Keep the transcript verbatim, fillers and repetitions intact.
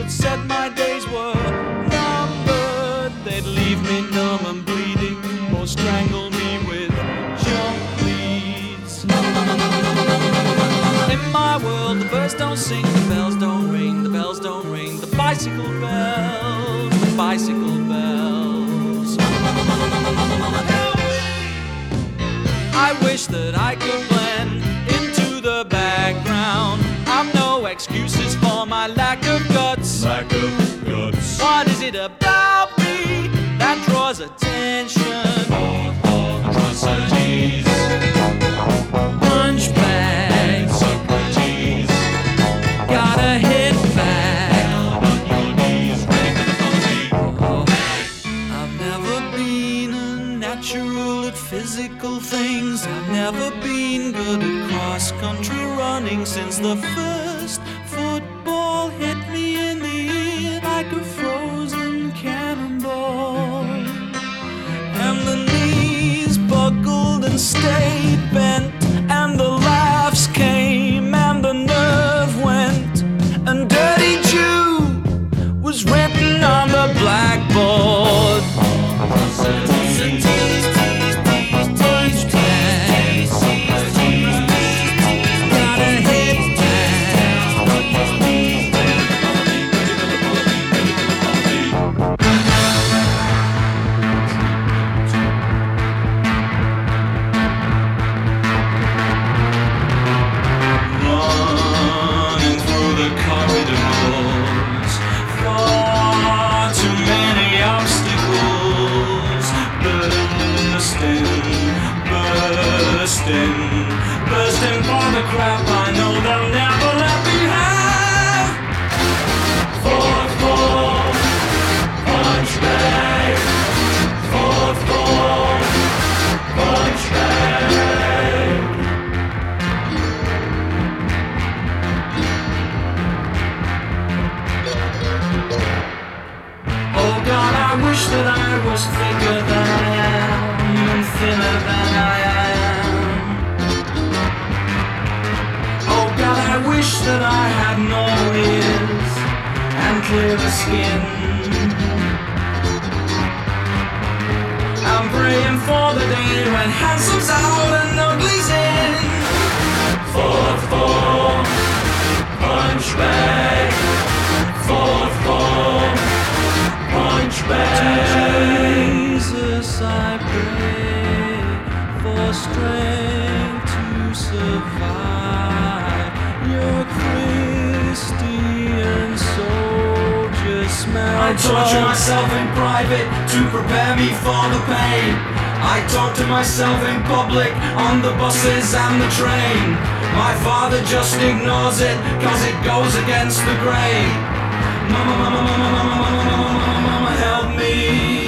that said my days were numbered. They'd leave me numb and bleeding, or strangle me with jump leads. In my world, the birds don't sing, the bells don't ring, the bells don't ring, the bicycle bells, the bicycle bells. I wish that I could blend into the background. I've no excuses for my lack of guts. Lack of guts. What is it about me that draws attention? Atrocities. Punchbag, Socrates. gotta hit back. Down on your knees, ready for the party. Oh, I've never been a natural at physical things. I've never been good at cross-country running since the first football hit me in the ear like a frozen cannonball. And the knees buckled and stayed bent, and the laughs came and the nerve went, and Dirty Jew was written on the blackboard. Gotta hit Running through the corridors, far too many obstacles. Bursting, bursting, bursting for the crap I know they'll never let me have. Fourth floor, punch bag. Fourth floor, punch bag. Oh God, I wish that I was thicker than I am and thinner than I am. Oh God, I wish that I had no ears and clearer skin. I'm praying for the day when handsome's out and ugly's in. Fourth floor, punch bag. Fourth floor, punch bag. Jesus, I pray for strength to survive. Your Christian soldier smell. I torture myself in private to prepare me for the pain. I talk to myself in public on the buses and the train. My father just ignores it cause it goes against the grain. Mama, mama, mama, mama, mama, mama, mama, mama, help me.